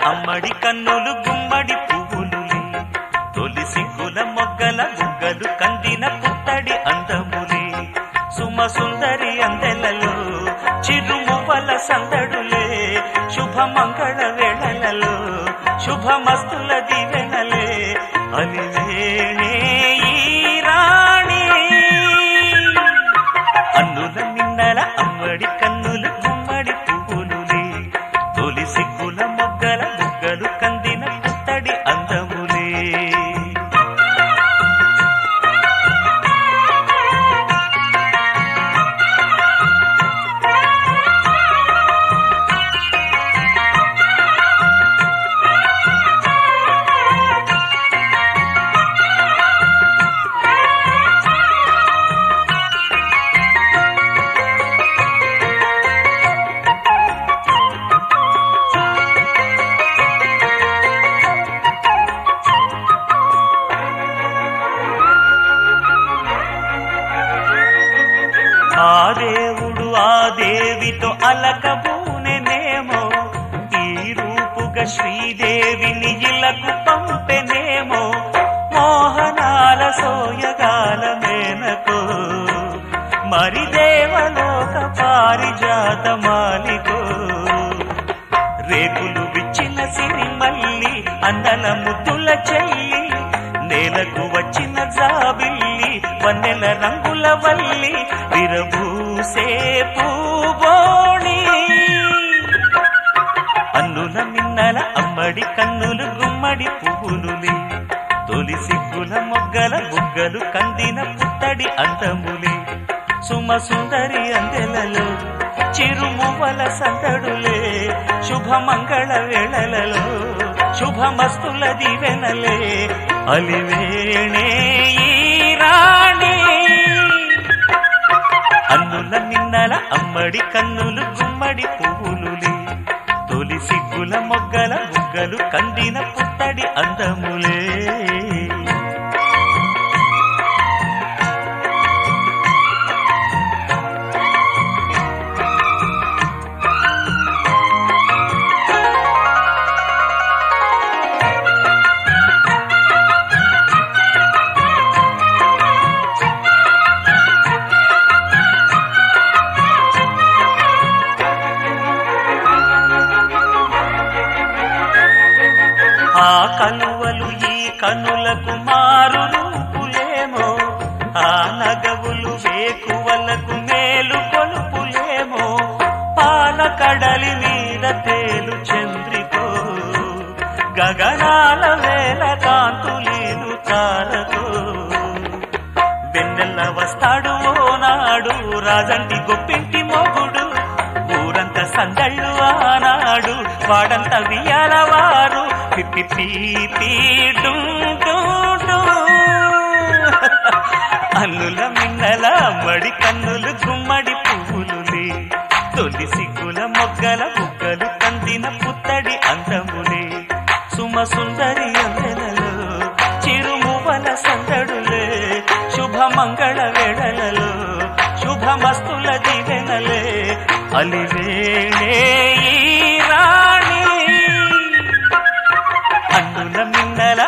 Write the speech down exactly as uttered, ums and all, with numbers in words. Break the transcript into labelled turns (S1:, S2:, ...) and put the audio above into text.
S1: అమ్మడి కన్నులు గుమ్మడి పువ్వులులే తొలి సిగ్గుల మొగ్గల బుగ్గలు కందిన పుత్తడి అందములే సుమ సుందరి అందెలలో చిరుమువ్వల సందడులే శుభమంగళ వేళలలో శుభమస్తుల దివెనలే అలివేణే ఈ రాణి అన్నుల మిన్నల అమ్మడి కన్నులు గుమ్మడి పువ్వులులే తొలి సిగ్గుల మొగ్గల బుగ్గలు కందిన పుత్తడి అందములే ఆ దేవుడు ఆ దేవితో అలకబూనెనేమో ఈ రూపుగా శ్రీదేవిని ఇలకు పంపెనేమో మోహనాల సోయగాల మేనకో మరి దేవలోక పారిజాత మాలికో రేకులు విచ్చిన సిరిమల్లి అందల ముద్దుల చెల్లి నేలకు వచ్చిన జాబిల్లి వన్నెల రంగుల వల్లి విరబూసే పూబోణి అన్నుల మిన్నల అమ్మడి కన్నులు గుమ్మడి పువ్వులులే తొలి సిగ్గుల మొగ్గల బుగ్గలు కందిన పుత్తడి అందములే సుమ సుందరి అందెలలో చిరుమువ్వల సందడులే శుభమంగళ వేళలలో శుభమస్తుల దివెనలే అలివేణే ఈ రాణి అన్నుల మిన్నల అమ్మడి కన్నులు గుమ్మడి పువ్వులులే తొలి సిగ్గుల మొగ్గల బుగ్గలు కందిన పుత్తడి అందములే ఆ కలువలు ఈ కనులకు మారు రూపులేమో ఆ నగవులు వేకువలకు మేలు కొలుపులేమో పాల కడలి మీద తేలు చంద్రికో గగనాల వేల కాంతులేను తారకో వెన్నెల్ల వస్తాడు ఓనాడు రాజంటి గొప్పింటి మొగుడు ఊరంత సందళ్ళు ఆనాడు వాడంత వియాలవారు పిప్పి పీపీ అన్నుల మిన్నల అమ్మడి కన్నులు గుమ్మడి పువ్వులులే తొలి సిగ్గుల మొగ్గల బుగ్గలు కందిన పుత్తడి అందములే సుమ సుందరి అందెలలో చిరుమువ్వల సందడులే శుభమంగళ వేళలలో శుభమస్తుల దివెనలే అలివేణే ఈ రాణి అన్నుల మిన్నల